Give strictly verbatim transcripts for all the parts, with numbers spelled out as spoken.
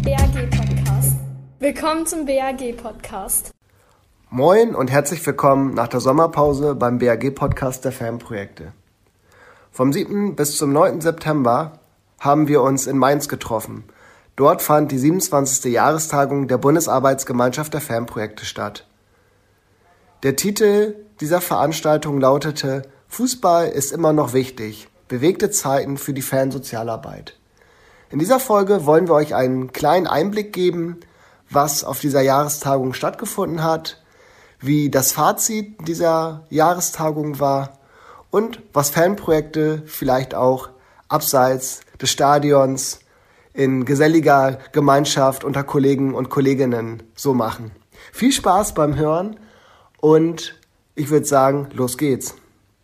B A G-Podcast. Willkommen zum B A G-Podcast. Moin und herzlich willkommen nach der Sommerpause beim B A G-Podcast der Fanprojekte. Vom siebten bis zum neunten September haben wir uns in Mainz getroffen. Dort fand die siebenundzwanzigste Jahrestagung der Bundesarbeitsgemeinschaft der Fanprojekte statt. Der Titel dieser Veranstaltung lautete „Fußball ist immer noch wichtig. Bewegte Zeiten für die Fansozialarbeit". In dieser Folge wollen wir euch einen kleinen Einblick geben, was auf dieser Jahrestagung stattgefunden hat, wie das Fazit dieser Jahrestagung war und was Fanprojekte vielleicht auch abseits des Stadions in geselliger Gemeinschaft unter Kollegen und Kolleginnen so machen. Viel Spaß beim Hören und ich würde sagen, los geht's.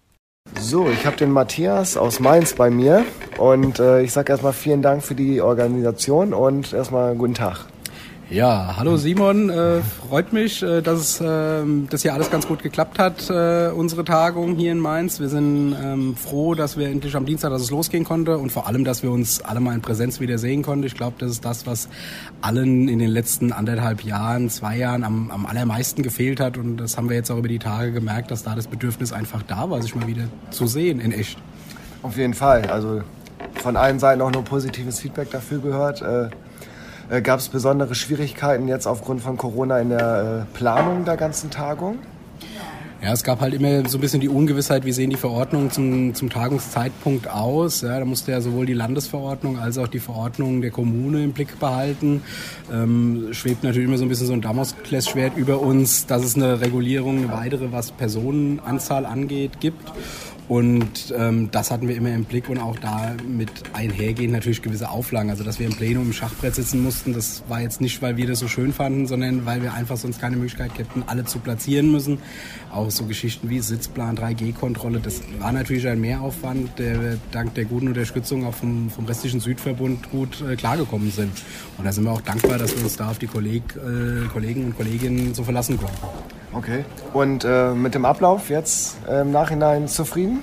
So, ich habe den Matthias aus Mainz bei mir und äh, ich sage erstmal vielen Dank für die Organisation und erstmal guten Tag. Ja, hallo Simon, äh, freut mich, äh, dass äh, das hier alles ganz gut geklappt hat, äh, unsere Tagung hier in Mainz. Wir sind ähm, froh, dass wir endlich am Dienstag, dass es losgehen konnte und vor allem, dass wir uns alle mal in Präsenz wieder sehen konnten. Ich glaube, das ist das, was allen in den letzten anderthalb Jahren, zwei Jahren am, am allermeisten gefehlt hat und das haben wir jetzt auch über die Tage gemerkt, dass da das Bedürfnis einfach da war, sich mal wieder zu sehen in echt. Auf jeden Fall, also von allen Seiten auch nur positives Feedback dafür gehört. Äh, Äh, gab es besondere Schwierigkeiten jetzt aufgrund von Corona in der äh, Planung der ganzen Tagung? Ja, es gab halt immer so ein bisschen die Ungewissheit, wie sehen die Verordnungen zum, zum Tagungszeitpunkt aus. Ja, da musste ja sowohl die Landesverordnung als auch die Verordnung der Kommune im Blick behalten. Ähm, schwebt natürlich immer so ein bisschen so ein Damoklesschwert über uns, dass es eine Regulierung, eine weitere, was Personenanzahl angeht, gibt. Und ähm, das hatten wir immer im Blick und auch da mit einhergehen natürlich gewisse Auflagen. Also dass wir im Plenum im Schachbrett sitzen mussten, das war jetzt nicht, weil wir das so schön fanden, sondern weil wir einfach sonst keine Möglichkeit hätten, alle zu platzieren müssen. Auch so Geschichten wie Sitzplan, drei G Kontrolle, das war natürlich ein Mehraufwand, der dank der guten Unterstützung auch vom, vom restlichen Südverbund gut äh, klargekommen sind. Und da sind wir auch dankbar, dass wir uns da auf die Kolleg, äh, Kollegen und Kolleginnen so verlassen konnten. Okay. Und äh, mit dem Ablauf jetzt äh, im Nachhinein zufrieden?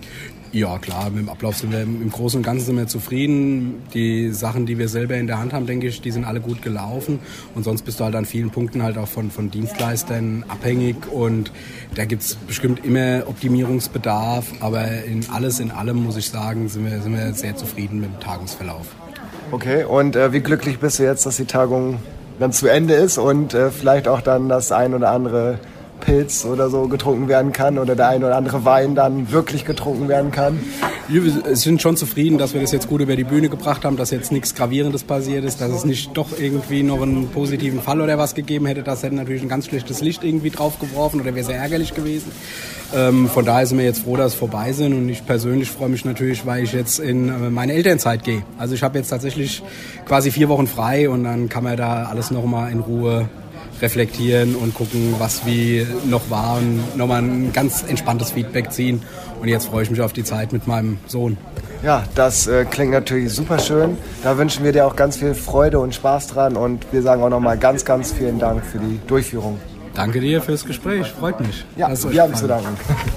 Ja, klar, mit dem Ablauf sind wir im Großen und Ganzen sind wir zufrieden. Die Sachen, die wir selber in der Hand haben, denke ich, die sind alle gut gelaufen. Und sonst bist du halt an vielen Punkten halt auch von, von Dienstleistern abhängig. Und da gibt's bestimmt immer Optimierungsbedarf. Aber in alles in allem, muss ich sagen, sind wir, sind wir sehr zufrieden mit dem Tagungsverlauf. Okay, und äh, wie glücklich bist du jetzt, dass die Tagung dann zu Ende ist und äh, vielleicht auch dann das ein oder andere Pilz oder so getrunken werden kann oder der ein oder andere Wein dann wirklich getrunken werden kann? Wir sind schon zufrieden, dass wir das jetzt gut über die Bühne gebracht haben, dass jetzt nichts Gravierendes passiert ist, dass es nicht doch irgendwie noch einen positiven Fall oder was gegeben hätte. Das hätte natürlich ein ganz schlechtes Licht irgendwie drauf geworfen oder wäre sehr ärgerlich gewesen. Ähm, von daher sind wir jetzt froh, dass es vorbei sind und ich persönlich freue mich natürlich, weil ich jetzt in äh, meine Elternzeit gehe. Also ich habe jetzt tatsächlich quasi vier Wochen frei und dann kann man da alles nochmal in Ruhe reflektieren und gucken, was wie noch war und nochmal ein ganz entspanntes Feedback ziehen. Und jetzt freue ich mich auf die Zeit mit meinem Sohn. Ja, das äh, klingt natürlich super schön. Da wünschen wir dir auch ganz viel Freude und Spaß dran und wir sagen auch nochmal ganz, ganz vielen Dank für die Durchführung. Danke dir fürs Gespräch, freut mich. Ja, wir haben zu danken.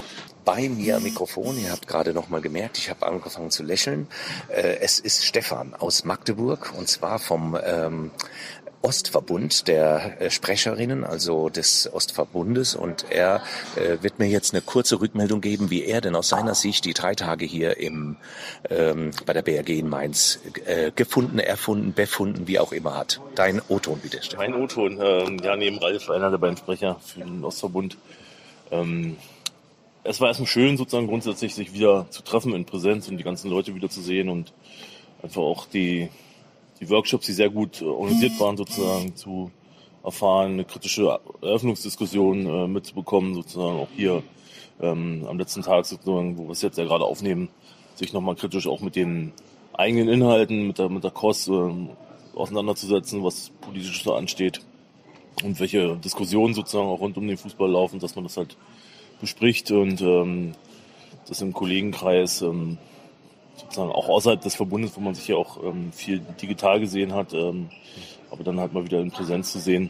Bei mir am Mikrofon, ihr habt gerade noch mal gemerkt, ich habe angefangen zu lächeln. Äh, es ist Stefan aus Magdeburg und zwar vom ähm, Ostverbund der äh, Sprecherinnen, also des Ostverbundes, und er äh, wird mir jetzt eine kurze Rückmeldung geben, wie er denn aus seiner Sicht die drei Tage hier im ähm, bei der B A G in Mainz äh, gefunden, erfunden, befunden, wie auch immer hat. Dein O-Ton bitte, Stefan. Mein O-Ton, ähm, ja, neben Ralf, einer der beiden Sprecher für den Ostverbund. Ähm, es war erstmal schön, sozusagen grundsätzlich sich wieder zu treffen in Präsenz und die ganzen Leute wieder zu sehen und einfach auch die die Workshops, die sehr gut organisiert waren, sozusagen zu erfahren, eine kritische Eröffnungsdiskussion äh, mitzubekommen, sozusagen auch hier ähm, am letzten Tag, sozusagen, wo wir es jetzt ja gerade aufnehmen, sich nochmal kritisch auch mit den eigenen Inhalten, mit der, mit der Kost äh, auseinanderzusetzen, was politisch so ansteht und welche Diskussionen sozusagen auch rund um den Fußball laufen, dass man das halt bespricht und ähm, das im Kollegenkreis ähm, sozusagen auch außerhalb des Verbundes, wo man sich ja auch ähm, viel digital gesehen hat, ähm, aber dann halt mal wieder in Präsenz zu sehen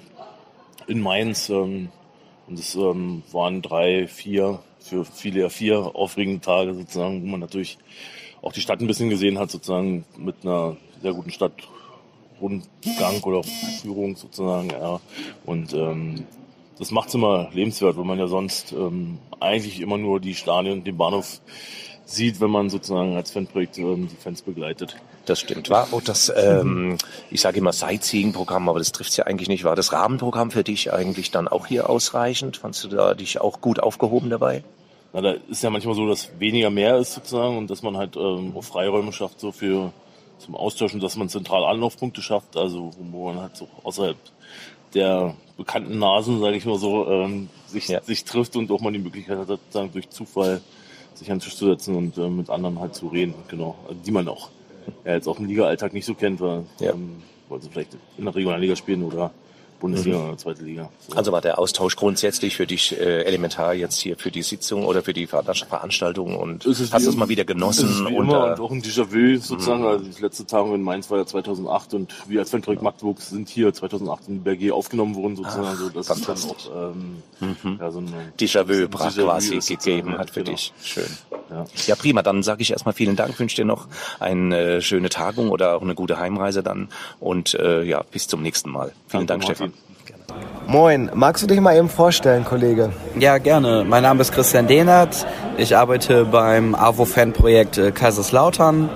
in Mainz. Ähm, und es ähm, waren drei, vier, für viele ja vier aufregende Tage sozusagen, wo man natürlich auch die Stadt ein bisschen gesehen hat, sozusagen mit einer sehr guten Stadt Rundgang oder Führung sozusagen. Ja. Und ähm, das macht es immer lebenswert, weil man ja sonst ähm, eigentlich immer nur die Stadien, den Bahnhof sieht, wenn man sozusagen als Fanprojekt ähm, die Fans begleitet. Das stimmt. War auch das, ähm, ich sage immer Sightseeing-Programm, aber das trifft es ja eigentlich nicht. War das Rahmenprogramm für dich eigentlich dann auch hier ausreichend? Fandst du da dich auch gut aufgehoben dabei? Na, da ist ja manchmal so, dass weniger mehr ist sozusagen und dass man halt ähm, auch Freiräume schafft so für zum Austauschen, dass man zentral Anlaufpunkte schafft, also wo man halt so außerhalb der bekannten Nasen, sage ich mal so, ähm, sich, ja. sich trifft und auch mal die Möglichkeit hat, sozusagen durch Zufall sich an den Tisch zu setzen und äh, mit anderen halt zu reden, genau, also die man auch ja, jetzt auch im Liga-Alltag nicht so kennt, weil, ja. ähm, weil sie vielleicht in der Regionalliga spielen oder Bundesliga mhm. oder zweite Liga. So. Also war der Austausch grundsätzlich für dich äh, elementar jetzt hier für die Sitzung oder für die Veranstaltung und hast du es mal wieder genossen? Es ist wie und, immer, äh, und auch ein Déjà-vu sozusagen. Mhm. Also die letzte Tagung in Mainz war ja zweitausendacht und wir als Fanprojekt Magdeburg sind hier zweitausendacht in B R G aufgenommen worden sozusagen. Ach, also das ist dann auch ähm, mhm. ja, so ein Déjà-vu quasi gegeben hat für genau. dich. Schön. Ja. ja, prima. Dann sage ich erstmal vielen Dank, wünsche dir noch eine äh, schöne Tagung oder auch eine gute Heimreise dann und äh, ja, bis zum nächsten Mal. Vielen Dank, Dank Stefan. Moin, magst du dich mal eben vorstellen, Kollege? Ja, gerne. Mein Name ist Christian Dehnert. Ich arbeite beim A W O-Fanprojekt Kaiserslautern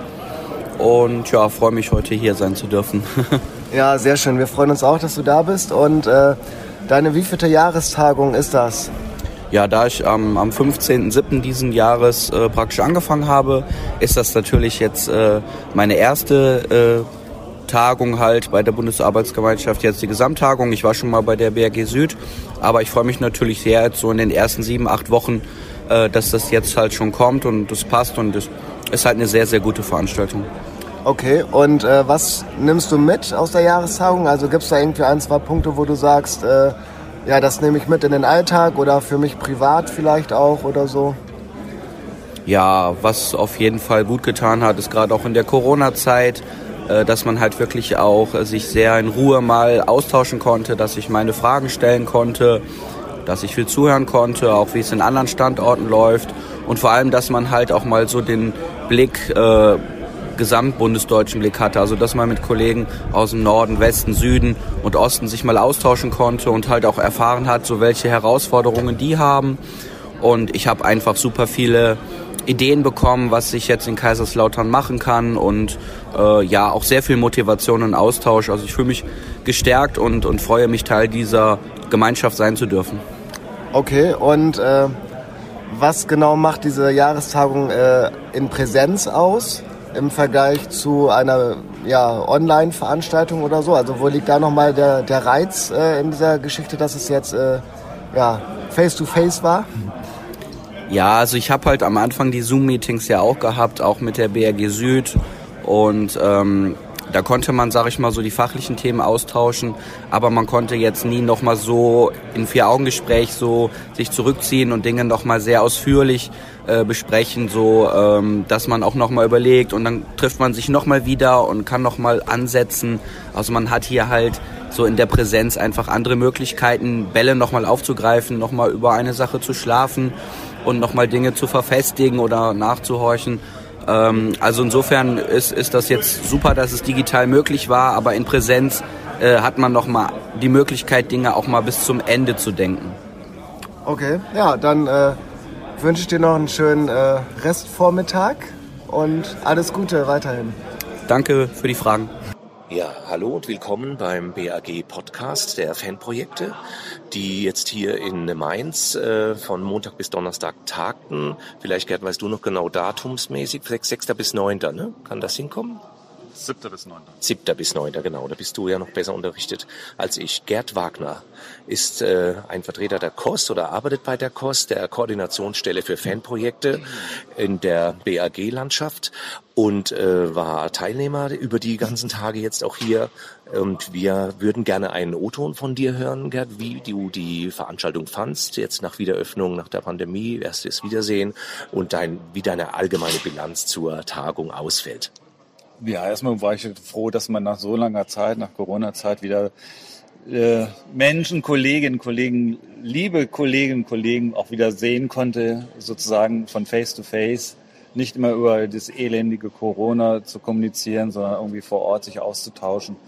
und ja, freue mich, heute hier sein zu dürfen. Ja, sehr schön. Wir freuen uns auch, dass du da bist. Und äh, deine wievielte Jahrestagung ist das? Ja, da ich ähm, am fünfzehnten siebten diesen Jahres äh, praktisch angefangen habe, ist das natürlich jetzt äh, meine erste äh, Tagung halt bei der Bundesarbeitsgemeinschaft, jetzt die Gesamttagung. Ich war schon mal bei der B R G Süd, aber ich freue mich natürlich sehr jetzt so in den ersten sieben, acht Wochen, äh, dass das jetzt halt schon kommt und das passt und das ist halt eine sehr, sehr gute Veranstaltung. Okay, und äh, was nimmst du mit aus der Jahrestagung? Also gibt es da irgendwie ein, zwei Punkte, wo du sagst, äh, ja, das nehme ich mit in den Alltag oder für mich privat vielleicht auch oder so? Ja, was auf jeden Fall gut getan hat, ist gerade auch in der Corona-Zeit, dass man halt wirklich auch sich sehr in Ruhe mal austauschen konnte, dass ich meine Fragen stellen konnte, dass ich viel zuhören konnte, auch wie es in anderen Standorten läuft und vor allem, dass man halt auch mal so den Blick, äh, gesamtbundesdeutschen Blick hatte, also dass man mit Kollegen aus dem Norden, Westen, Süden und Osten sich mal austauschen konnte und halt auch erfahren hat, so welche Herausforderungen die haben und ich habe einfach super viele Ideen bekommen, was ich jetzt in Kaiserslautern machen kann und äh, ja, auch sehr viel Motivation und Austausch. Also ich fühle mich gestärkt und, und freue mich, Teil dieser Gemeinschaft sein zu dürfen. Okay, und äh, was genau macht diese Jahrestagung äh, in Präsenz aus im Vergleich zu einer ja, Online-Veranstaltung oder so? Also wo liegt da nochmal der, der Reiz äh, in dieser Geschichte, dass es jetzt äh, ja, face-to-face war? Ja, also ich habe halt am Anfang die Zoom-Meetings ja auch gehabt, auch mit der B R G Süd und ähm, da konnte man, sag ich mal, so die fachlichen Themen austauschen, aber man konnte jetzt nie nochmal so in Vier-Augen-Gespräch so sich zurückziehen und Dinge nochmal sehr ausführlich äh, besprechen, so ähm, dass man auch nochmal überlegt und dann trifft man sich nochmal wieder und kann nochmal ansetzen. Also man hat hier halt so in der Präsenz einfach andere Möglichkeiten, Bälle nochmal aufzugreifen, nochmal über eine Sache zu schlafen und nochmal Dinge zu verfestigen oder nachzuhorchen. Ähm, also insofern ist, ist das jetzt super, dass es digital möglich war, aber in Präsenz äh, hat man nochmal die Möglichkeit, Dinge auch mal bis zum Ende zu denken. Okay, ja, dann äh, wünsche ich dir noch einen schönen äh, Restvormittag und alles Gute weiterhin. Danke für die Fragen. Ja, hallo und willkommen beim B A G-Podcast der Fanprojekte, die jetzt hier in Mainz äh, von Montag bis Donnerstag tagten. Vielleicht, Gerd, weißt du noch genau datumsmäßig, sechster bis neunter, ne? Kann das hinkommen? Siebter bis neunter. Siebter bis neunter, genau. Da bist du ja noch besser unterrichtet als ich. Gerd Wagner ist äh, ein Vertreter der K O S oder arbeitet bei der K O S, der Koordinationsstelle für Fanprojekte in der B A G-Landschaft und äh, war Teilnehmer über die ganzen Tage jetzt auch hier. Und wir würden gerne einen O-Ton von dir hören, Gerd, wie du die Veranstaltung fandst, jetzt nach Wiederöffnung, nach der Pandemie, erstes Wiedersehen und dein, wie deine allgemeine Bilanz zur Tagung ausfällt. Ja, erstmal war ich froh, dass man nach so langer Zeit, nach Corona-Zeit wieder äh, Menschen, Kolleginnen, Kollegen, liebe Kolleginnen und Kollegen auch wieder sehen konnte, sozusagen von Face to Face, nicht immer über das elendige Corona zu kommunizieren, sondern irgendwie vor Ort sich auszutauschen.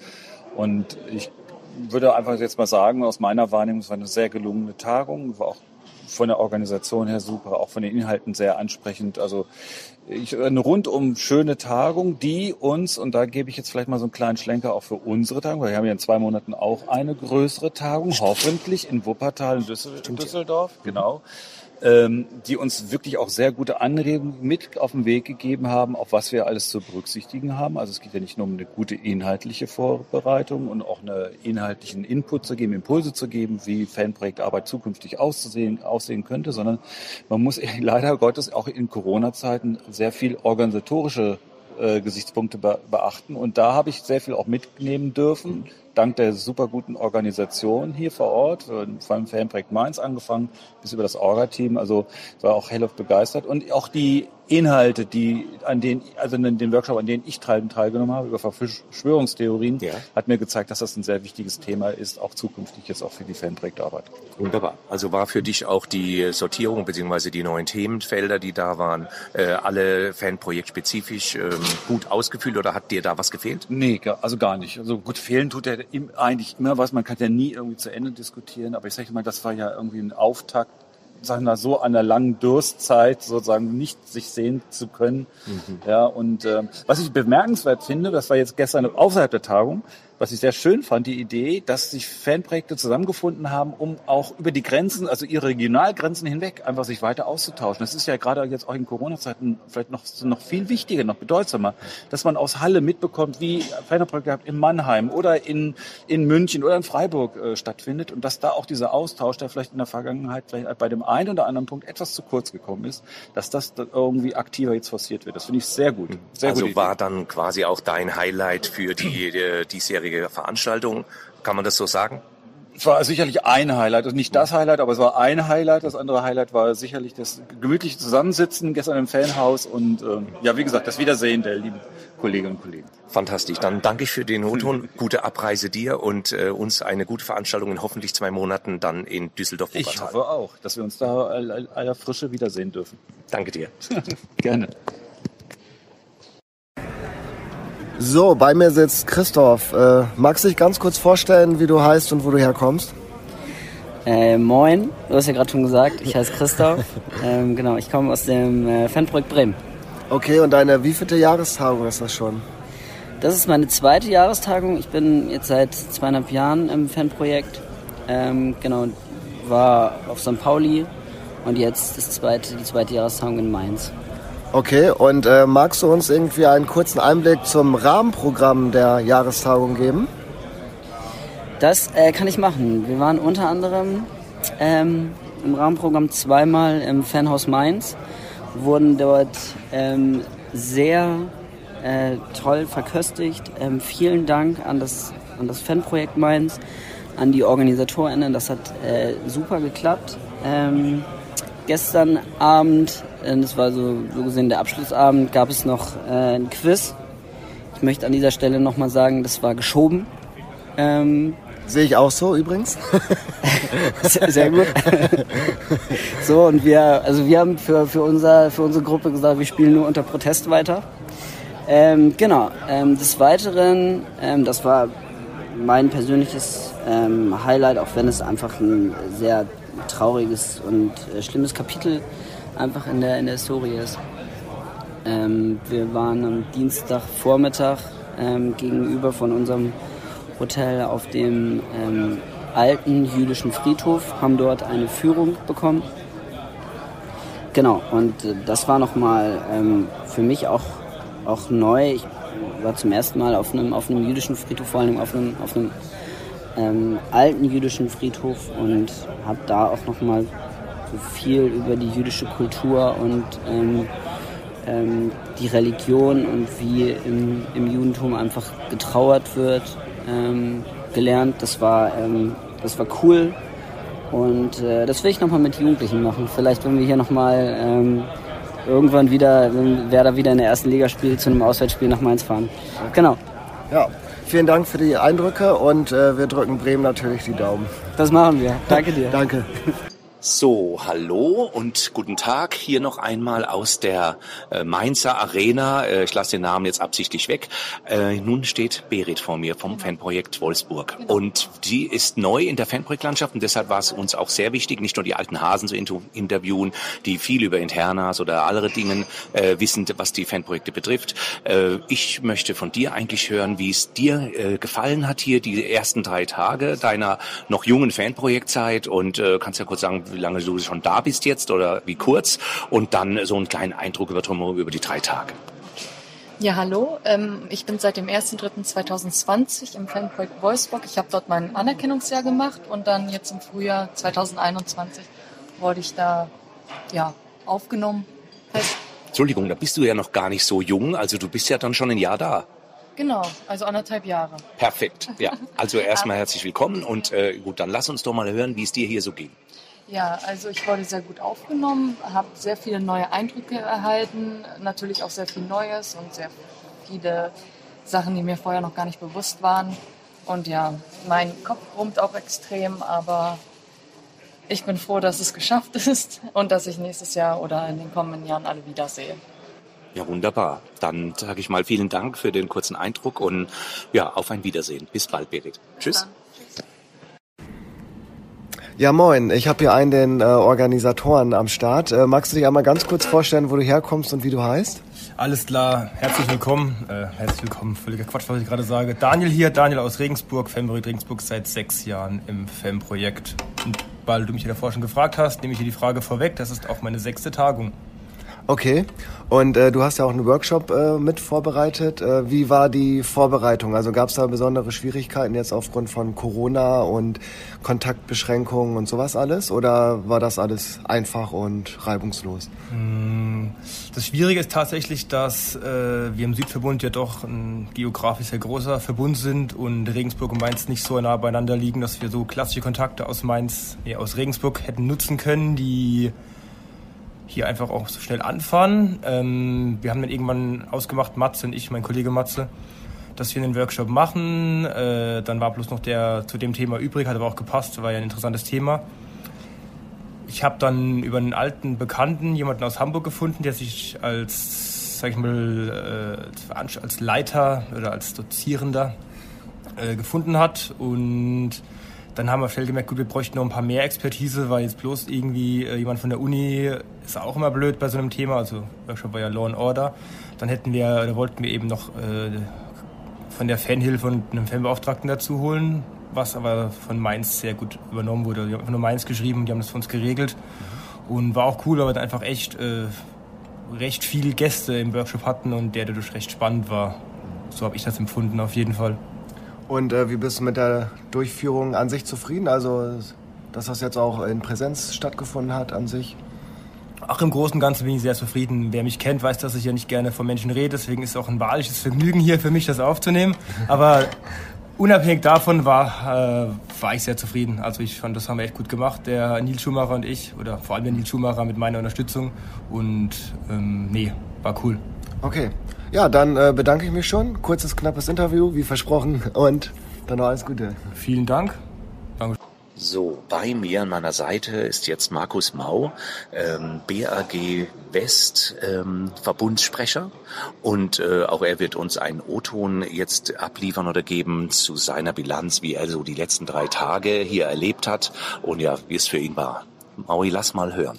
Und ich würde einfach jetzt mal sagen, aus meiner Wahrnehmung, es war eine sehr gelungene Tagung, war auch von der Organisation her super, auch von den Inhalten sehr ansprechend. Also ich, eine rundum schöne Tagung, die uns, und da gebe ich jetzt vielleicht mal so einen kleinen Schlenker auch für unsere Tagung, weil wir haben ja in zwei Monaten auch eine größere Tagung, hoffentlich in Wuppertal, in Düssel- Düsseldorf, genau. Ähm, die uns wirklich auch sehr gute Anregungen mit auf den Weg gegeben haben, auf was wir alles zu berücksichtigen haben. Also es geht ja nicht nur um eine gute inhaltliche Vorbereitung und auch einen inhaltlichen Input zu geben, Impulse zu geben, wie Fanprojektarbeit zukünftig auszusehen, aussehen könnte, sondern man muss leider Gottes auch in Corona-Zeiten sehr viel organisatorische äh, Gesichtspunkte be- beachten. Und da habe ich sehr viel auch mitnehmen dürfen, dank der super guten Organisation hier vor Ort, vor allem Fanprojekt Mainz angefangen, bis über das Orga-Team. Also ich war auch hellauf begeistert. Und auch die Inhalte, die an denen, also in den Workshop, an denen ich teil, teilgenommen habe, über Verschwörungstheorien, ja, hat mir gezeigt, dass das ein sehr wichtiges Thema ist, auch zukünftig jetzt auch für die Fanprojektarbeit. Wunderbar. Also war für dich auch die Sortierung bzw. die neuen Themenfelder, die da waren, äh, alle fanprojektspezifisch ähm, gut ausgefüllt oder hat dir da was gefehlt? Nee, also gar nicht. Also gut, fehlen tut ja eigentlich immer was. Man kann ja nie irgendwie zu Ende diskutieren. Aber ich sage mal, das war ja irgendwie ein Auftakt, sagen wir so, an einer langen Durstzeit sozusagen nicht sich sehen zu können. Mhm. Ja, und äh, was ich bemerkenswert finde, das war jetzt gestern außerhalb der Tagung, was ich sehr schön fand, die Idee, dass sich Fanprojekte zusammengefunden haben, um auch über die Grenzen, also ihre Regionalgrenzen hinweg, einfach sich weiter auszutauschen. Das ist ja gerade jetzt auch in Corona-Zeiten vielleicht noch, noch viel wichtiger, noch bedeutsamer, dass man aus Halle mitbekommt, wie Fanprojekte in Mannheim oder in, in München oder in Freiburg äh, stattfindet und dass da auch dieser Austausch, der vielleicht in der Vergangenheit vielleicht bei dem einen oder anderen Punkt etwas zu kurz gekommen ist, dass das irgendwie aktiver jetzt forciert wird. Das finde ich sehr gut. Sehr also gute war Idee. Dann quasi auch dein Highlight für die äh, diesjährige Veranstaltung, kann man das so sagen? Es war sicherlich ein Highlight, also nicht das Highlight, aber es war ein Highlight. Das andere Highlight war sicherlich das gemütliche Zusammensitzen gestern im Fanhaus und ähm, ja, wie gesagt, das Wiedersehen der lieben Kolleginnen und Kollegen. Fantastisch. Dann danke ich für den O-Ton. Gute Abreise dir und äh, uns eine gute Veranstaltung in hoffentlich zwei Monaten dann in Düsseldorf-Wuppertal. Ich hoffe auch, dass wir uns da aller Frische wiedersehen dürfen. Danke dir. Gerne. So, bei mir sitzt Christoph. Äh, magst du dich ganz kurz vorstellen, wie du heißt und wo du herkommst? Äh, moin, du hast ja gerade schon gesagt, ich heiße Christoph. ähm, genau, ich komme aus dem äh, Fanprojekt Bremen. Okay, und deine wievielte Jahrestagung ist das schon? Das ist meine zweite Jahrestagung. Ich bin jetzt seit zweieinhalb Jahren im Fanprojekt. Ähm, genau, war auf Sankt Pauli und jetzt das zweite, die zweite Jahrestagung in Mainz. Okay, und äh, magst du uns irgendwie einen kurzen Einblick zum Rahmenprogramm der Jahrestagung geben? Das äh, kann ich machen. Wir waren unter anderem ähm, im Rahmenprogramm zweimal im Fanhaus Mainz, wurden dort ähm, sehr äh, toll verköstigt. Ähm, vielen Dank an das, an das Fanprojekt Mainz, an die OrganisatorInnen. Das hat äh, super geklappt. Ähm, gestern Abend, äh, das war so, so gesehen der Abschlussabend, gab es noch äh, ein Quiz. Ich möchte an dieser Stelle nochmal sagen, das war geschoben. Ähm, Sehe ich auch so übrigens. sehr, sehr gut. So, und wir, also wir haben für, für, unser, für unsere Gruppe gesagt, wir spielen nur unter Protest weiter. Ähm, genau, ähm, des Weiteren, ähm, das war mein persönliches ähm, Highlight, auch wenn es einfach ein sehr trauriges und äh, schlimmes Kapitel einfach in der, in der Story ist. Ähm, wir waren am Dienstagvormittag ähm, gegenüber von unserem Hotel auf dem ähm, alten jüdischen Friedhof, haben dort eine Führung bekommen. Genau, und äh, das war nochmal ähm, für mich auch, auch neu. Ich war zum ersten Mal auf einem, auf einem jüdischen Friedhof, vor allem auf einem, auf einem ähm, alten jüdischen Friedhof und habe da auch nochmal so viel über die jüdische Kultur und ähm, ähm, die Religion und wie im, im Judentum einfach getrauert wird, ähm, gelernt. Das war, ähm, das war cool und äh, das will ich nochmal mit Jugendlichen machen. Vielleicht, wenn wir hier nochmal ähm, irgendwann wieder, wenn Werder wieder in der ersten Liga spielt, zu einem Auswärtsspiel nach Mainz fahren. Genau. Ja, vielen Dank für die Eindrücke und äh, wir drücken Bremen natürlich die Daumen. Das machen wir. Danke dir. Danke. So, hallo und guten Tag. Hier noch einmal aus der äh, Mainzer Arena. Äh, ich lasse den Namen jetzt absichtlich weg. Äh, nun steht Berit vor mir vom Fanprojekt Wolfsburg. Genau. Und die ist neu in der Fanprojektlandschaft und deshalb war es uns auch sehr wichtig, nicht nur die alten Hasen zu inter- interviewen, die viel über Internas oder andere Dinge äh, wissen, was die Fanprojekte betrifft. Äh, ich möchte von dir eigentlich hören, wie es dir äh, gefallen hat hier die ersten drei Tage deiner noch jungen Fanprojektzeit und äh, kannst ja kurz sagen, wie lange du schon da bist jetzt oder wie kurz und dann so einen kleinen Eindruck über drumherum über die drei Tage. Ja, hallo. Ähm, ich bin seit dem ersten dritten zweitausendzwanzig im Fanprojekt Wolfsburg. Ich habe dort mein Anerkennungsjahr gemacht und dann jetzt im Frühjahr zweitausendeinundzwanzig wurde ich da ja aufgenommen. Heißt, Entschuldigung, da bist du ja noch gar nicht so jung, also du bist ja dann schon ein Jahr da. Genau, also anderthalb Jahre. Perfekt, ja. Also erstmal herzlich willkommen und äh, gut, dann lass uns doch mal hören, wie es dir hier so ging. Ja, also ich wurde sehr gut aufgenommen, habe sehr viele neue Eindrücke erhalten, natürlich auch sehr viel Neues und sehr viele Sachen, die mir vorher noch gar nicht bewusst waren. Und ja, mein Kopf brummt auch extrem, aber ich bin froh, dass es geschafft ist und dass ich nächstes Jahr oder in den kommenden Jahren alle wiedersehe. Ja, wunderbar. Dann sage ich mal vielen Dank für den kurzen Eindruck und ja, auf ein Wiedersehen. Bis bald, Berit. Tschüss. Ja, moin. Ich habe hier einen den äh, Organisatoren am Start. Äh, magst du dich einmal ganz kurz vorstellen, wo du herkommst und wie du heißt? Alles klar. Herzlich willkommen. Äh, herzlich willkommen. Völliger Quatsch, was ich gerade sage. Daniel hier. Daniel aus Regensburg. Fanprojekt Regensburg seit sechs Jahren im Fanprojekt. Und weil du mich ja davor schon gefragt hast, nehme ich hier die Frage vorweg. Das ist auch meine sechste Tagung. Okay. Und äh, du hast ja auch einen Workshop äh, mit vorbereitet. Äh, wie war die Vorbereitung? Also gab es da besondere Schwierigkeiten jetzt aufgrund von Corona und Kontaktbeschränkungen und sowas alles? Oder war das alles einfach und reibungslos? Das Schwierige ist tatsächlich, dass äh, wir im Südverbund ja doch ein geografisch sehr großer Verbund sind und Regensburg und Mainz nicht so nah beieinander liegen, dass wir so klassische Kontakte aus Mainz, nee, aus Regensburg hätten nutzen können, die hier einfach auch so schnell anfahren. Ähm, wir haben dann irgendwann ausgemacht, Matze und ich, mein Kollege Matze, dass wir einen Workshop machen. Äh, dann war bloß noch der zu dem Thema übrig, hat aber auch gepasst, war ja ein interessantes Thema. Ich habe dann über einen alten Bekannten jemanden aus Hamburg gefunden, der sich als, sag ich mal, äh, als Leiter oder als Dozierender äh, gefunden hat und dann haben wir schnell gemerkt, gut, wir bräuchten noch ein paar mehr Expertise, weil jetzt bloß irgendwie äh, jemand von der Uni ist auch immer blöd bei so einem Thema, also Workshop war ja Law and Order. Dann hätten wir, da wollten wir eben noch äh, von der Fanhilfe und einem Fanbeauftragten dazu holen, was aber von Mainz sehr gut übernommen wurde. Die haben einfach nur Mainz geschrieben, die haben das für uns geregelt und war auch cool, weil wir dann einfach echt äh, recht viele Gäste im Workshop hatten und der dadurch recht spannend war. So habe ich das empfunden auf jeden Fall. Und äh, wie bist du mit der Durchführung an sich zufrieden? Also, dass das jetzt auch in Präsenz stattgefunden hat an sich? Ach, im Großen und Ganzen bin ich sehr zufrieden. Wer mich kennt, weiß, dass ich ja nicht gerne von Menschen rede. Deswegen ist es auch ein wahrliches Vergnügen hier für mich, das aufzunehmen. Aber unabhängig davon war, äh, war ich sehr zufrieden. Also ich fand, das haben wir echt gut gemacht. Der Nils Schumacher und ich, oder vor allem der Nils Schumacher mit meiner Unterstützung. Und ähm, nee, war cool. Okay. Ja, dann äh, bedanke ich mich schon. Kurzes, knappes Interview, wie versprochen. Und dann noch alles Gute. Vielen Dank. Danke. So, bei mir an meiner Seite ist jetzt Markus Mau, ähm, B A G West ähm, Verbundssprecher und äh, auch er wird uns einen O-Ton jetzt abliefern oder geben zu seiner Bilanz, wie er so die letzten drei Tage hier erlebt hat und ja, wie es für ihn war. Maui, lass mal hören.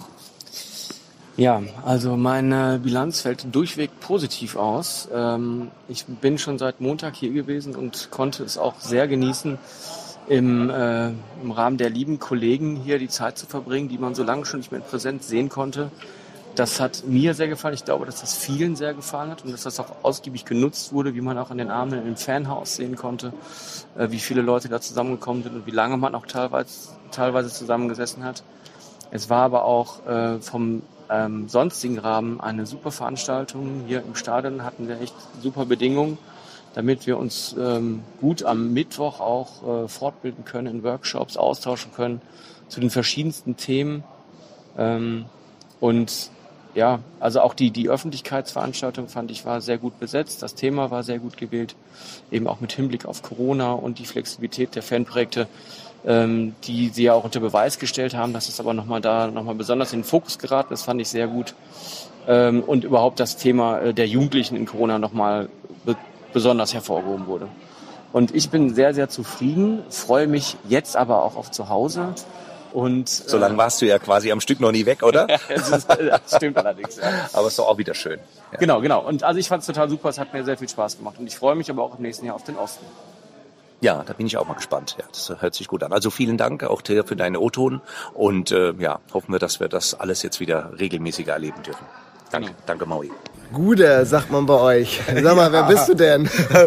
Ja, also meine Bilanz fällt durchweg positiv aus. Ähm, ich bin schon seit Montag hier gewesen und konnte es auch sehr genießen, im, äh, im Rahmen der lieben Kollegen hier die Zeit zu verbringen, die man so lange schon nicht mehr in Präsenz sehen konnte. Das hat mir sehr gefallen. Ich glaube, dass das vielen sehr gefallen hat und dass das auch ausgiebig genutzt wurde, wie man auch an den Abenden im Fanhaus sehen konnte, äh, wie viele Leute da zusammengekommen sind und wie lange man auch teilweise, teilweise zusammengesessen hat. Es war aber auch äh, vom ähm, sonstigen Rahmen eine super Veranstaltung. Hier im Stadion hatten wir echt super Bedingungen, damit wir uns ähm, gut am Mittwoch auch äh, fortbilden können, in Workshops austauschen können zu den verschiedensten Themen. Ähm, und ja, also auch die, die Öffentlichkeitsveranstaltung fand ich war sehr gut besetzt. Das Thema war sehr gut gewählt, eben auch mit Hinblick auf Corona und die Flexibilität der Fanprojekte. ähm, die sie ja auch unter Beweis gestellt haben. Das ist aber nochmal da nochmal besonders in den Fokus geraten. Das fand ich sehr gut. Ähm, und überhaupt das Thema äh, der Jugendlichen in Corona nochmal be- besonders hervorgehoben wurde. Und ich bin sehr, sehr zufrieden, freue mich jetzt aber auch auf zu Hause. Und, so lange warst du ja quasi am Stück noch nie weg, oder? das, ist, das stimmt allerdings. Ja. Aber es ist doch auch wieder schön. Ja. Genau, genau. Und also ich fand es total super, es hat mir sehr viel Spaß gemacht. Und ich freue mich aber auch im nächsten Jahr auf den Osten. Ja, da bin ich auch mal gespannt. Ja, das hört sich gut an. Also vielen Dank auch dir für deinen O-Ton. Und äh, ja, hoffen wir, dass wir das alles jetzt wieder regelmäßiger erleben dürfen. Danke, genau. Danke Maui. Gude, sagt man bei euch. Sag mal, ja. Wer bist du denn?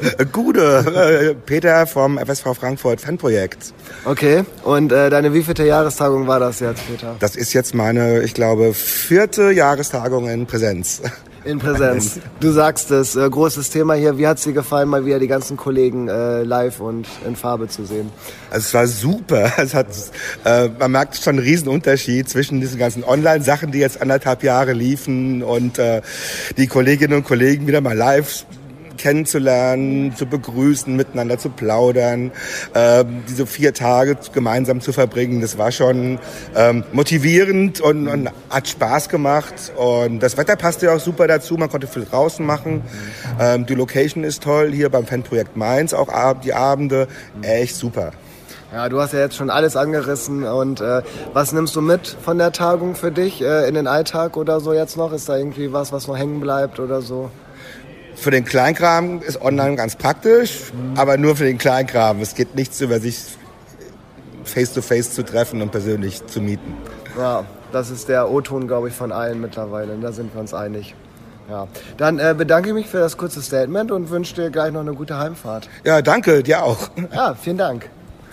Gude, Peter vom F S V Frankfurt Fanprojekt. Okay, und äh, deine wievielte Jahrestagung war das jetzt, Peter? Das ist jetzt meine, ich glaube, vierte Jahrestagung in Präsenz. In Präsenz. Du sagst es, äh, großes Thema hier. Wie hat es dir gefallen, mal wieder die ganzen Kollegen äh, live und in Farbe zu sehen? Also es war super. Es hat, äh, man merkt schon einen riesen Unterschied zwischen diesen ganzen Online-Sachen, die jetzt anderthalb Jahre liefen, und äh, die Kolleginnen und Kollegen wieder mal live kennenzulernen, zu begrüßen, miteinander zu plaudern, ähm, diese vier Tage gemeinsam zu verbringen. Das war schon ähm, motivierend und, und hat Spaß gemacht. Und das Wetter passte ja auch super dazu. Man konnte viel draußen machen. Ähm, die Location ist toll hier beim Fanprojekt Mainz, auch ab, die Abende. Echt super. Ja, du hast ja jetzt schon alles angerissen. Und äh, was nimmst du mit von der Tagung für dich äh, in den Alltag oder so jetzt noch? Ist da irgendwie was, was noch hängen bleibt oder so? Für den Kleinkram ist online ganz praktisch, aber nur für den Kleinkram. Es geht nichts über sich face-to-face zu treffen und persönlich zu mieten. Ja, das ist der O-Ton, glaube ich, von allen mittlerweile. Da sind wir uns einig. Ja. Dann äh, bedanke ich mich für das kurze Statement und wünsche dir gleich noch eine gute Heimfahrt. Ja, danke, dir auch. Ja, vielen Dank.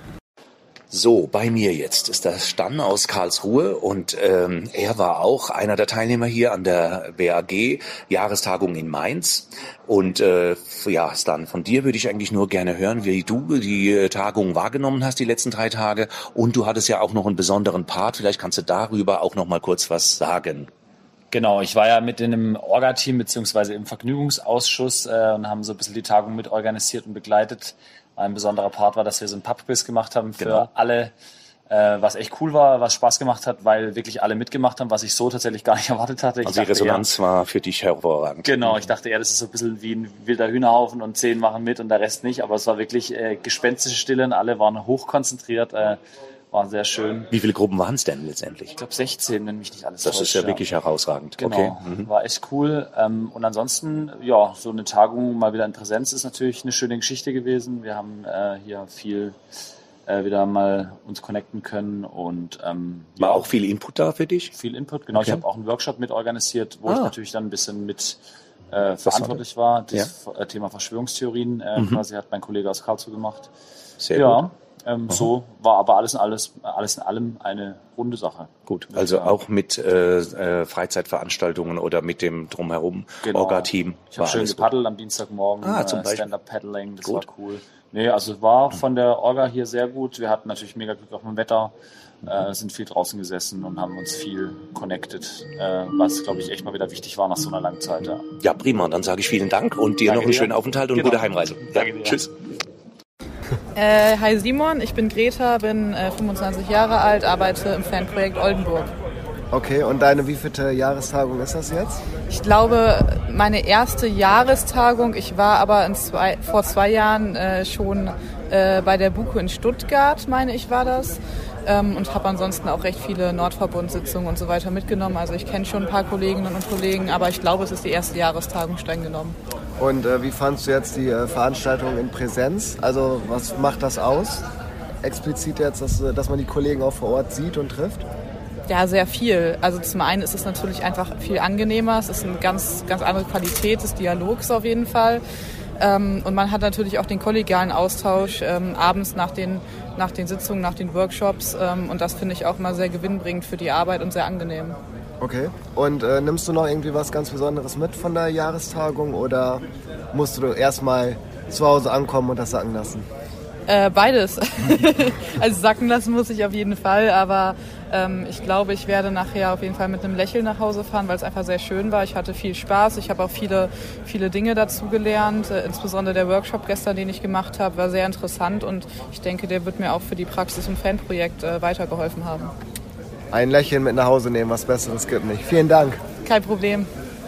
So, bei mir jetzt ist der Stan aus Karlsruhe und ähm, er war auch einer der Teilnehmer hier an der B A G-Jahrestagung in Mainz. Und äh, ja, Stan, von dir würde ich eigentlich nur gerne hören, wie du die Tagung wahrgenommen hast, die letzten drei Tage. Und du hattest ja auch noch einen besonderen Part. Vielleicht kannst du darüber auch noch mal kurz was sagen. Genau, ich war ja mit in einem Orga-Team beziehungsweise im Vergnügungsausschuss äh, und haben so ein bisschen die Tagung mit organisiert und begleitet. Ein besonderer Part war, dass wir so ein Pub-Quiz gemacht haben für genau. alle, äh, was echt cool war, was Spaß gemacht hat, weil wirklich alle mitgemacht haben, was ich so tatsächlich gar nicht erwartet hatte. Ich also die dachte, Resonanz ja, war für dich hervorragend. Genau, ich dachte eher, das ist so ein bisschen wie ein wilder Hühnerhaufen und zehn machen mit und der Rest nicht, aber es war wirklich äh, gespenstische Stille und alle waren hochkonzentriert, äh, war sehr schön. Wie viele Gruppen waren es denn letztendlich? Ich glaube sechzehn, wenn mich nicht alles Das täuscht, ist ja, ja wirklich herausragend. Genau, okay. Mhm. War echt cool. Und ansonsten, ja, so eine Tagung mal wieder in Präsenz ist natürlich eine schöne Geschichte gewesen. Wir haben äh, hier viel äh, wieder mal uns connecten können und ähm, war ja, auch viel Input da für dich? Viel Input, genau. Okay. Ich habe auch einen Workshop mit organisiert, wo ah. ich natürlich dann ein bisschen mit äh, verantwortlich war. Das ja. Thema Verschwörungstheorien äh, mhm. quasi hat mein Kollege aus Karlsruhe gemacht. Sehr ja. gut. Ähm, so war aber alles in alles, alles in allem eine runde Sache. Gut, also auch mit äh, äh, Freizeitveranstaltungen oder mit dem Drumherum genau. Orga-Team. Ich habe schön gepaddelt am Dienstagmorgen, ah, zum äh, Stand-Up-Paddling, das gut. war cool. Nee, also war von der Orga hier sehr gut. Wir hatten natürlich mega Glück auf dem Wetter, äh, sind viel draußen gesessen und haben uns viel connected, äh, was, glaube ich, echt mal wieder wichtig war nach so einer langen Zeit. Ja, ja prima. Dann sage ich vielen Dank und dir Danke noch einen dir. schönen Aufenthalt und genau. gute Heimreise. Ja, tschüss. Äh, hi Simon, ich bin Greta, bin äh, fünfundzwanzig Jahre alt, arbeite im Fanprojekt Oldenburg. Okay, und deine wievielte Jahrestagung ist das jetzt? Ich glaube, meine erste Jahrestagung, ich war aber in zwei, vor zwei Jahren äh, schon äh, bei der BUKO in Stuttgart, meine ich war das. Ähm, und habe ansonsten auch recht viele Nordverbund-Sitzungen und so weiter mitgenommen. Also ich kenne schon ein paar Kolleginnen und Kollegen, aber ich glaube, es ist die erste Jahrestagung streng genommen. Und äh, wie fandst du jetzt die äh, Veranstaltung in Präsenz? Also was macht das aus? Explizit jetzt, dass, dass man die Kollegen auch vor Ort sieht und trifft? Ja, sehr viel. Also zum einen ist es natürlich einfach viel angenehmer. Es ist eine ganz, ganz andere Qualität des Dialogs auf jeden Fall. Ähm, und man hat natürlich auch den kollegialen Austausch ähm, abends nach den, nach den Sitzungen, nach den Workshops. Ähm, und das finde ich auch mal sehr gewinnbringend für die Arbeit und sehr angenehm. Okay. Und äh, nimmst du noch irgendwie was ganz Besonderes mit von der Jahrestagung oder musst du erstmal zu Hause ankommen und das sacken lassen? Äh, beides. Also sacken lassen muss ich auf jeden Fall, aber ähm, ich glaube, ich werde nachher auf jeden Fall mit einem Lächeln nach Hause fahren, weil es einfach sehr schön war. Ich hatte viel Spaß, ich habe auch viele, viele Dinge dazu gelernt. Äh, insbesondere der Workshop gestern, den ich gemacht habe, war sehr interessant und ich denke, der wird mir auch für die Praxis im Fanprojekt äh, weitergeholfen haben. Ein Lächeln mit nach Hause nehmen, was Besseres gibt nicht. Vielen Dank. Kein Problem.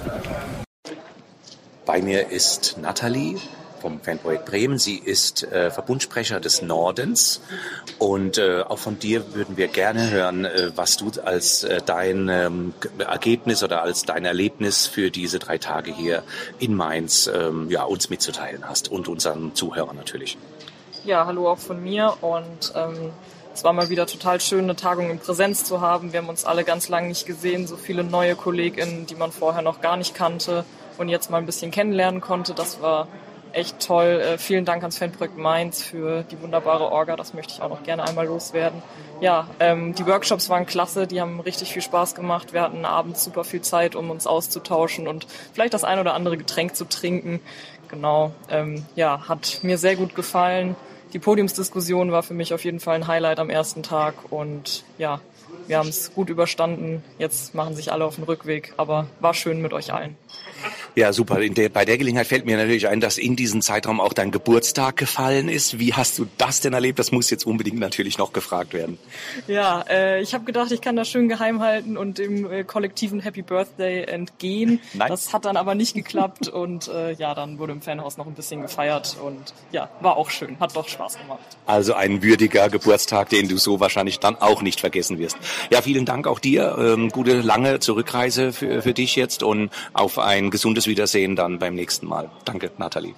Bei mir ist Nathalie vom Fanprojekt Bremen. Sie ist äh, Verbundsprecher des Nordens und äh, auch von dir würden wir gerne hören, äh, was du als äh, dein ähm, Ergebnis oder als dein Erlebnis für diese drei Tage hier in Mainz ähm, ja, uns mitzuteilen hast und unseren Zuhörern natürlich. Ja, hallo auch von mir und ähm, es war mal wieder total schön, eine Tagung in Präsenz zu haben. Wir haben uns alle ganz lange nicht gesehen, so viele neue KollegInnen, die man vorher noch gar nicht kannte und jetzt mal ein bisschen kennenlernen konnte. Das war echt toll. Äh, vielen Dank ans Fanprojekt Mainz für die wunderbare Orga. Das möchte ich auch noch gerne einmal loswerden. Ja, ähm, die Workshops waren klasse. Die haben richtig viel Spaß gemacht. Wir hatten abends super viel Zeit, um uns auszutauschen und vielleicht das ein oder andere Getränk zu trinken. Genau. Ähm, ja, hat mir sehr gut gefallen. Die Podiumsdiskussion war für mich auf jeden Fall ein Highlight am ersten Tag. Und ja, wir haben es gut überstanden. Jetzt machen sich alle auf den Rückweg. Aber war schön mit euch allen. Ja, super. In der, bei der Gelegenheit fällt mir natürlich ein, dass in diesem Zeitraum auch dein Geburtstag gefallen ist. Wie hast du das denn erlebt? Das muss jetzt unbedingt natürlich noch gefragt werden. Ja, äh, ich habe gedacht, ich kann das schön geheim halten und dem äh, kollektiven Happy Birthday entgehen. Nein. Das hat dann aber nicht geklappt und äh, ja, dann wurde im Fanhaus noch ein bisschen gefeiert und ja, war auch schön. Hat doch Spaß gemacht. Also ein würdiger Geburtstag, den du so wahrscheinlich dann auch nicht vergessen wirst. Ja, vielen Dank auch dir. Ähm, gute, lange Zurückreise für, für dich jetzt und auf ein gesundes Wiedersehen dann beim nächsten Mal. Danke, Nathalie.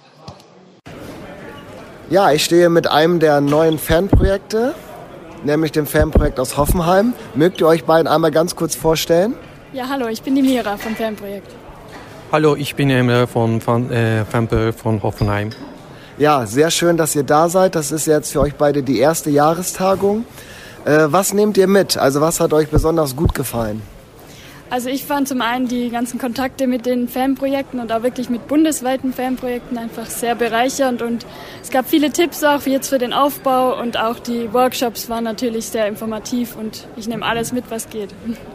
Ja, ich stehe mit einem der neuen Fanprojekte, nämlich dem Fanprojekt aus Hoffenheim. Mögt ihr euch beiden einmal ganz kurz vorstellen? Ja, hallo, ich bin die Mira vom Fanprojekt. Hallo, ich bin Emre von, von äh, Fanprojekt von Hoffenheim. Ja, sehr schön, dass ihr da seid. Das ist jetzt für euch beide die erste Jahrestagung. Äh, was nehmt ihr mit? Also was hat euch besonders gut gefallen? Also ich fand zum einen die ganzen Kontakte mit den Fanprojekten und auch wirklich mit bundesweiten Fanprojekten einfach sehr bereichernd und es gab viele Tipps auch jetzt für den Aufbau und auch die Workshops waren natürlich sehr informativ und ich nehme alles mit, was geht.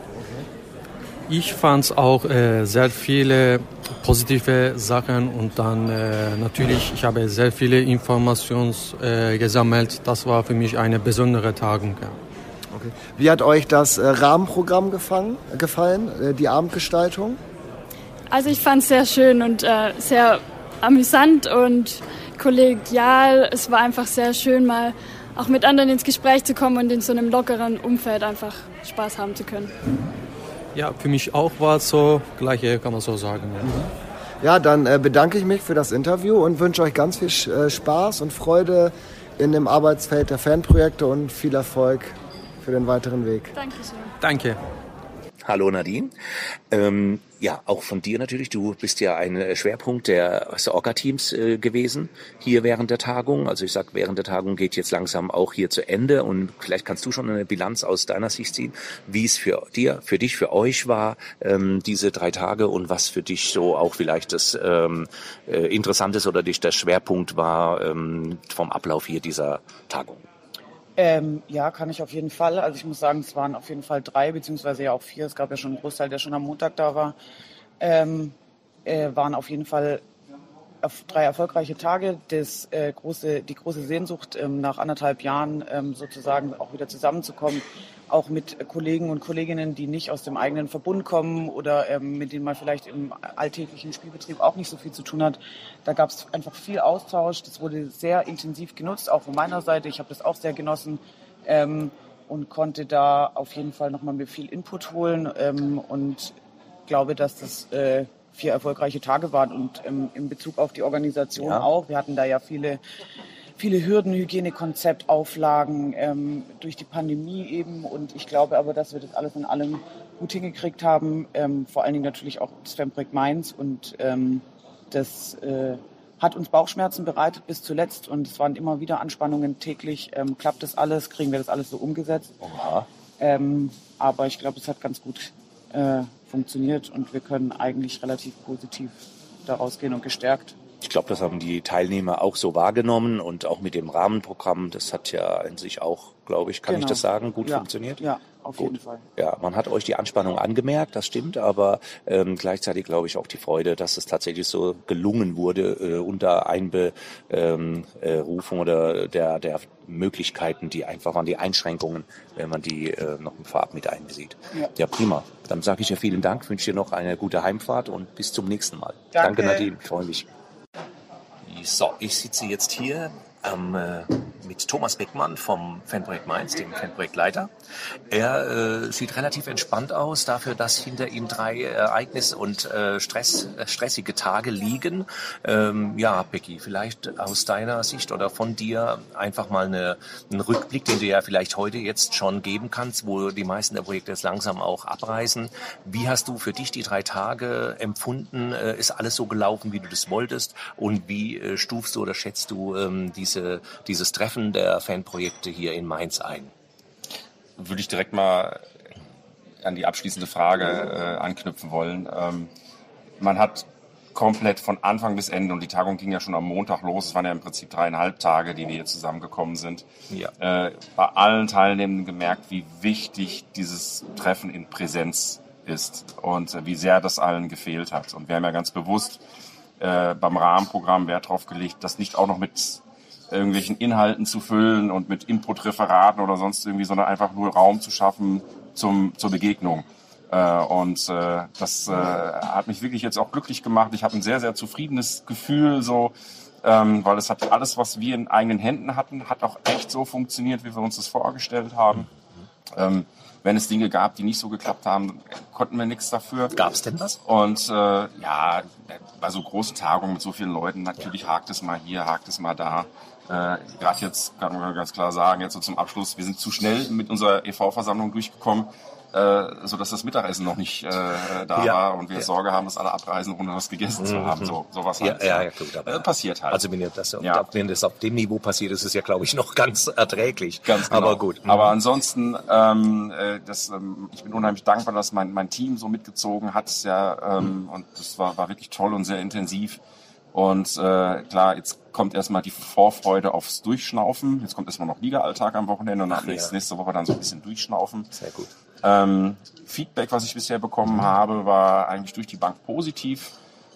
Ich fand auch äh, sehr viele positive Sachen und dann äh, natürlich, ich habe sehr viele Informationen äh, gesammelt. Das war für mich eine besondere Tagung. Ja. Okay. Wie hat euch das äh, Rahmenprogramm gefangen, gefallen, äh, die Abendgestaltung? Also ich fand es sehr schön und äh, sehr amüsant und kollegial. Es war einfach sehr schön, mal auch mit anderen ins Gespräch zu kommen und in so einem lockeren Umfeld einfach Spaß haben zu können. Ja, für mich auch war es so, gleiche kann man so sagen. Ja, ja dann äh, bedanke ich mich für das Interview und wünsche euch ganz viel äh, Spaß und Freude in dem Arbeitsfeld der Fanprojekte und viel Erfolg für den weiteren Weg. Dankeschön. Danke. Hallo Nadine. Ähm, ja, auch von dir natürlich. Du bist ja ein Schwerpunkt der Orga-Teams äh, gewesen hier während der Tagung. Also ich sag, während der Tagung geht jetzt langsam auch hier zu Ende und vielleicht kannst du schon eine Bilanz aus deiner Sicht ziehen, wie es für dir, für dich, für euch war, ähm, diese drei Tage und was für dich so auch vielleicht das ähm, äh, Interessantes oder dich der Schwerpunkt war ähm, vom Ablauf hier dieser Tagung. Ähm, ja, kann ich auf jeden Fall. Also ich muss sagen, es waren auf jeden Fall drei, beziehungsweise ja auch vier. Es gab ja schon einen Großteil, der schon am Montag da war. Ähm, äh, waren auf jeden Fall auf drei erfolgreiche Tage. Das, äh, große, die große Sehnsucht, ähm, nach anderthalb Jahren ähm, sozusagen auch wieder zusammenzukommen, auch mit Kollegen und Kolleginnen, die nicht aus dem eigenen Verbund kommen oder ähm, mit denen man vielleicht im alltäglichen Spielbetrieb auch nicht so viel zu tun hat. Da gab es einfach viel Austausch. Das wurde sehr intensiv genutzt, auch von meiner Seite. Ich habe das auch sehr genossen ähm, und konnte da auf jeden Fall nochmal mir viel Input holen ähm, und glaube, dass das äh, vier erfolgreiche Tage waren und ähm, in Bezug auf die Organisation ja. auch. Wir hatten da ja viele viele Hürden, Hygienekonzept, Auflagen ähm, durch die Pandemie eben. Und ich glaube aber, dass wir das alles in allem gut hingekriegt haben. Ähm, vor allen Dingen natürlich auch das Fanprojekt Mainz. Und ähm, das äh, hat uns Bauchschmerzen bereitet bis zuletzt. Und es waren immer wieder Anspannungen täglich. Ähm, klappt das alles? Kriegen wir das alles so umgesetzt? Oha. Ähm, aber ich glaube, es hat ganz gut äh, funktioniert. Und wir können eigentlich relativ positiv daraus gehen und gestärkt. Ich glaube, das haben die Teilnehmer auch so wahrgenommen und auch mit dem Rahmenprogramm, das hat ja in sich auch, glaube ich, kann genau. ich das sagen, gut ja. funktioniert? Ja, auf gut. jeden Fall. Ja, man hat euch die Anspannung angemerkt, das stimmt, aber ähm, gleichzeitig glaube ich auch die Freude, dass es tatsächlich so gelungen wurde, äh, unter Einberufung ähm, äh, oder der, der Möglichkeiten, die einfach waren, die Einschränkungen, wenn man die äh, noch vorab mit einbezieht. Ja. ja, prima. Dann sage ich dir vielen Dank, wünsche dir noch eine gute Heimfahrt und bis zum nächsten Mal. Danke, Danke Nadine, ich freue mich. So, ich sitze jetzt hier ähm, äh, mit Thomas Beckmann vom Fanprojekt Mainz, dem Fanprojektleiter. Er äh, sieht relativ entspannt aus, dafür, dass hinter ihm drei Ereignisse und äh, Stress, äh, stressige Tage liegen. Ähm, ja, Becky, vielleicht aus deiner Sicht oder von dir einfach mal eine, einen Rückblick, den du ja vielleicht heute jetzt schon geben kannst, wo die meisten der Projekte jetzt langsam auch abreißen. Wie hast du für dich die drei Tage empfunden? Äh, ist alles so gelaufen, wie du das wolltest? Und wie äh, stufst du oder schätzt du ähm, diese, dieses Treffen der Fanprojekte hier in Mainz ein? Würde ich direkt mal an die abschließende Frage äh, anknüpfen wollen. Ähm, man hat komplett von Anfang bis Ende, und die Tagung ging ja schon am Montag los, es waren ja im Prinzip dreieinhalb Tage, die wir hier zusammengekommen sind, ja. äh, bei allen Teilnehmenden gemerkt, wie wichtig dieses Treffen in Präsenz ist und äh, wie sehr das allen gefehlt hat. Und wir haben ja ganz bewusst äh, beim Rahmenprogramm Wert darauf gelegt, das nicht auch noch mit irgendwelchen Inhalten zu füllen und mit Input-Referaten oder sonst irgendwie, sondern einfach nur Raum zu schaffen zum, zur Begegnung. Äh, und äh, das äh, hat mich wirklich jetzt auch glücklich gemacht. Ich habe ein sehr, sehr zufriedenes Gefühl, so, ähm, weil es hat alles, was wir in eigenen Händen hatten, hat auch echt so funktioniert, wie wir uns das vorgestellt haben. Ähm, wenn es Dinge gab, die nicht so geklappt haben, konnten wir nichts dafür. Gab es denn was? Und äh, ja, bei so großen Tagungen mit so vielen Leuten, natürlich hakt es mal hier, hakt es mal da. Äh, Gerade jetzt kann man ganz klar sagen, jetzt so zum Abschluss, wir sind zu schnell mit unserer E V-Versammlung durchgekommen, äh, sodass das Mittagessen noch nicht äh, da ja. war und wir ja. Sorge haben, dass alle abreisen, ohne was gegessen mhm. zu haben. So, sowas ja, halt. Ja, ja, gut, aber äh, passiert halt. Also wenn, ihr das, ja. wenn das auf dem Niveau passiert, ist es ja, glaube ich, noch ganz erträglich. Ganz genau. Aber gut. Aber ansonsten, ähm, äh, das, ähm, ich bin unheimlich dankbar, dass mein, mein Team so mitgezogen hat. Ja, ähm, mhm. Und das war, war wirklich toll und sehr intensiv. Und äh, klar, jetzt kommt erstmal die Vorfreude aufs Durchschnaufen. Jetzt kommt erstmal noch Liga-Alltag am Wochenende und nach ja. nächste Woche dann so ein bisschen Durchschnaufen. Sehr gut. Ähm, Feedback, was ich bisher bekommen mhm. habe, war eigentlich durch die Bank positiv.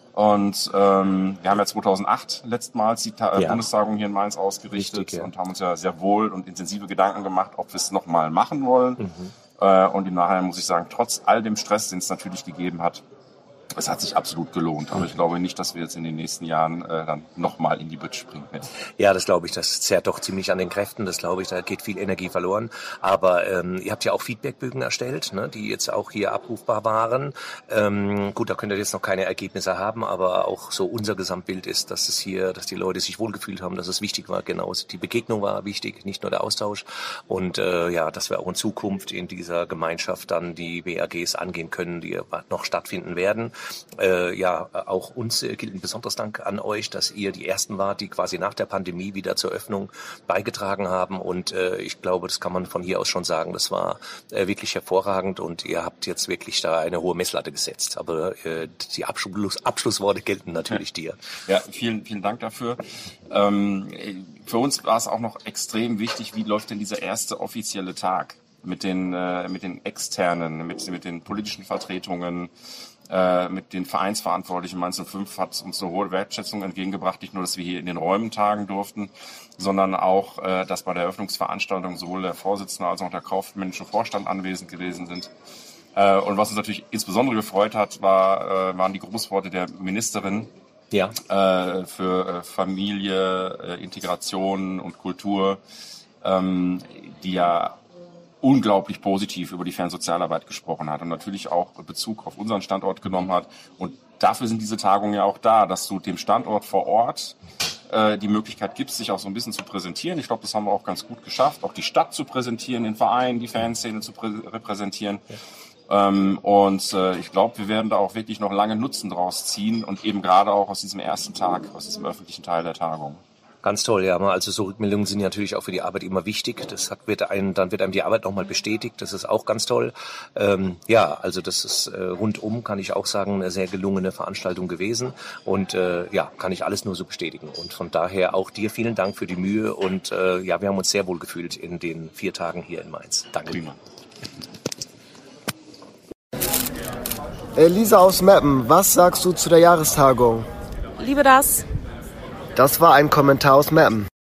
Und ähm, wir haben ja zweitausendacht letztmals die Ta- ja. Bundestagung hier in Mainz ausgerichtet. Richtig, ja. Und haben uns ja sehr wohl und intensive Gedanken gemacht, ob wir es nochmal machen wollen. Mhm. Äh, und im Nachhinein muss ich sagen, trotz all dem Stress, den es natürlich gegeben hat, es hat sich absolut gelohnt, aber ich glaube nicht, dass wir jetzt in den nächsten Jahren äh, dann nochmal in die Bütt springen werden. Ja, das glaube ich, das zerrt doch ziemlich an den Kräften, das glaube ich, da geht viel Energie verloren. Aber ähm, ihr habt ja auch Feedbackbögen erstellt, ne, die jetzt auch hier abrufbar waren. Ähm, gut, da könnt ihr jetzt noch keine Ergebnisse haben, aber auch so unser Gesamtbild ist, dass es hier, dass die Leute sich wohlgefühlt haben, dass es wichtig war, genau, die Begegnung war wichtig, nicht nur der Austausch. Und äh, ja, dass wir auch in Zukunft in dieser Gemeinschaft dann die B A Gs angehen können, die noch stattfinden werden. Äh, ja, auch uns äh, gilt ein besonderes Dank an euch, dass ihr die Ersten wart, die quasi nach der Pandemie wieder zur Öffnung beigetragen haben. Und äh, ich glaube, das kann man von hier aus schon sagen, das war äh, wirklich hervorragend und ihr habt jetzt wirklich da eine hohe Messlatte gesetzt. Aber äh, die Abschluss, Abschlussworte gelten natürlich dir. Ja, vielen, vielen Dank dafür. Ähm, für uns war es auch noch extrem wichtig, wie läuft denn dieser erste offizielle Tag mit den, äh, mit den Externen, mit, mit den politischen Vertretungen, Äh, mit den Vereinsverantwortlichen. Mainz null fünf hat uns eine hohe Wertschätzung entgegengebracht, nicht nur, dass wir hier in den Räumen tagen durften, sondern auch, äh, dass bei der Eröffnungsveranstaltung sowohl der Vorsitzende als auch der kaufmännische Vorstand anwesend gewesen sind. Äh, und was uns natürlich insbesondere gefreut hat, war, äh, waren die Grußworte der Ministerin ja. äh, für äh, Familie, äh, Integration und Kultur, ähm, die ja unglaublich positiv über die Fernsozialarbeit gesprochen hat und natürlich auch Bezug auf unseren Standort genommen hat. Und dafür sind diese Tagungen ja auch da, dass du dem Standort vor Ort äh, die Möglichkeit gibst, sich auch so ein bisschen zu präsentieren. Ich glaube, das haben wir auch ganz gut geschafft, auch die Stadt zu präsentieren, den Verein, die Fanszene zu prä- repräsentieren. Ja. Ähm, und äh, ich glaube, wir werden da auch wirklich noch lange Nutzen draus ziehen und eben gerade auch aus diesem ersten Tag, aus diesem öffentlichen Teil der Tagung. Ganz toll, ja. Also so Rückmeldungen sind natürlich auch für die Arbeit immer wichtig. Das hat, wird einem, dann wird einem die Arbeit nochmal bestätigt. Das ist auch ganz toll. Ähm, ja, also das ist äh, rundum, kann ich auch sagen, eine sehr gelungene Veranstaltung gewesen. Und äh, ja, kann ich alles nur so bestätigen. Und von daher auch dir vielen Dank für die Mühe. Und äh, ja, wir haben uns sehr wohl gefühlt in den vier Tagen hier in Mainz. Danke. Prima. Elisa aus Meppen, was sagst du zu der Jahrestagung? Liebe das. Das war ein Kommentar aus Meppen.